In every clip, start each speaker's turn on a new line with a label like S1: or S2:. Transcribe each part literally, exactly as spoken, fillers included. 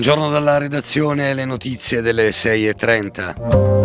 S1: Buongiorno dalla redazione, le notizie delle sei e trenta.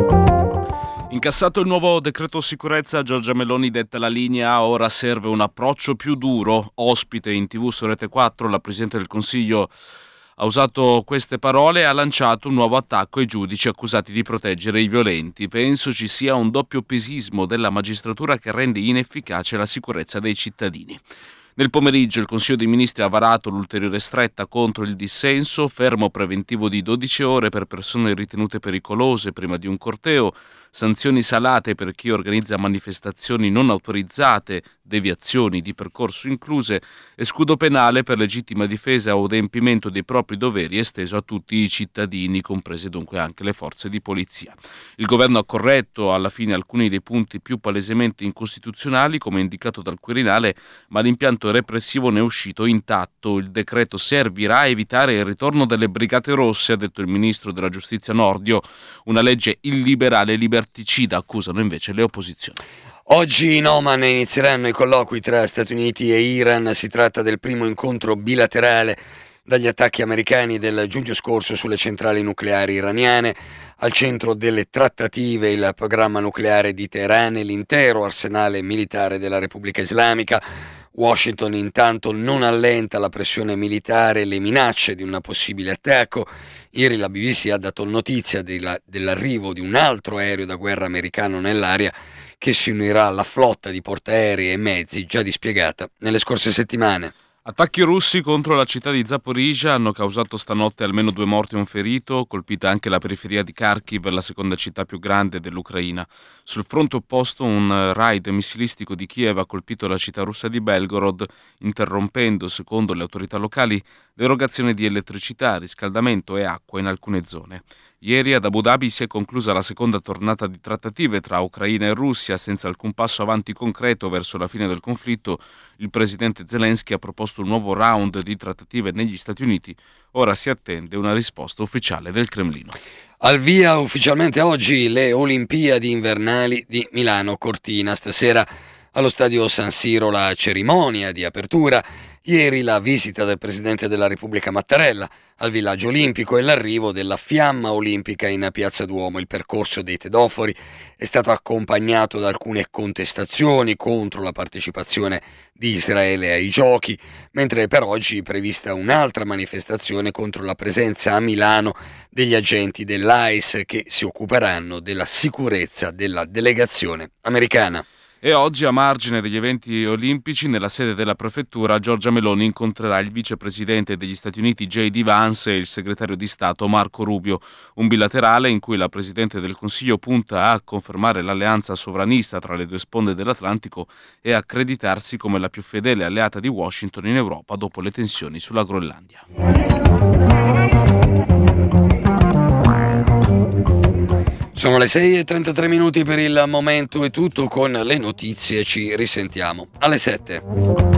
S2: Incassato il nuovo decreto sicurezza, Giorgia Meloni detta la linea, ora serve un approccio più duro. Ospite in tv su Rete quattro, la Presidente del Consiglio ha usato queste parole e ha lanciato un nuovo attacco ai giudici accusati di proteggere i violenti. Penso ci sia un doppio pesismo della magistratura che rende inefficace la sicurezza dei cittadini. Nel pomeriggio il Consiglio dei Ministri ha varato l'ulteriore stretta contro il dissenso, fermo preventivo di dodici ore per persone ritenute pericolose prima di un corteo, sanzioni salate per chi organizza manifestazioni non autorizzate, deviazioni di percorso incluse e scudo penale per legittima difesa o adempimento dei propri doveri esteso a tutti i cittadini, comprese dunque anche le forze di polizia. Il governo ha corretto alla fine alcuni dei punti più palesemente incostituzionali, come indicato dal Quirinale, ma l'impianto repressivo ne è uscito intatto. Il decreto servirà a evitare il ritorno delle Brigate Rosse, ha detto il ministro della Giustizia Nordio, una legge illiberale e liberticida, accusano invece le opposizioni.
S1: Oggi in Oman inizieranno i colloqui tra Stati Uniti e Iran. Si tratta del primo incontro bilaterale dagli attacchi americani del giugno scorso sulle centrali nucleari iraniane. Al centro delle trattative il programma nucleare di Teheran e l'intero arsenale militare della Repubblica Islamica. Washington intanto non allenta la pressione militare e le minacce di un possibile attacco. Ieri la B B C ha dato notizia della, dell'arrivo di un altro aereo da guerra americano nell'area che si unirà alla flotta di portaerei e mezzi già dispiegata nelle scorse settimane.
S2: Attacchi russi contro la città di Zaporizhzhia hanno causato stanotte almeno due morti e un ferito, colpita anche la periferia di Kharkiv, la seconda città più grande dell'Ucraina. Sul fronte opposto un raid missilistico di Kiev ha colpito la città russa di Belgorod, interrompendo, secondo le autorità locali, l'erogazione di elettricità, riscaldamento e acqua in alcune zone. Ieri ad Abu Dhabi si è conclusa la seconda tornata di trattative tra Ucraina e Russia. Senza alcun passo avanti concreto verso la fine del conflitto, il presidente Zelensky ha proposto un nuovo round di trattative negli Stati Uniti. Ora si attende una risposta ufficiale del Cremlino.
S1: Al via ufficialmente oggi le Olimpiadi invernali di Milano Cortina. Stasera allo stadio San Siro la cerimonia di apertura. Ieri la visita del Presidente della Repubblica Mattarella al villaggio olimpico e l'arrivo della fiamma olimpica in Piazza Duomo. Il percorso dei tedofori è stato accompagnato da alcune contestazioni contro la partecipazione di Israele ai giochi, mentre per oggi è prevista un'altra manifestazione contro la presenza a Milano degli agenti dell'A I S che si occuperanno della sicurezza della delegazione americana.
S2: E oggi, a margine degli eventi olimpici, nella sede della prefettura, Giorgia Meloni incontrerà il vicepresidente degli Stati Uniti J D Vance e il segretario di Stato Marco Rubio. Un bilaterale in cui la Presidente del Consiglio punta a confermare l'alleanza sovranista tra le due sponde dell'Atlantico e a accreditarsi come la più fedele alleata di Washington in Europa dopo le tensioni sulla Groenlandia.
S1: Sono le sei e trentatré minuti per il momento, è tutto con le notizie, ci risentiamo alle sette.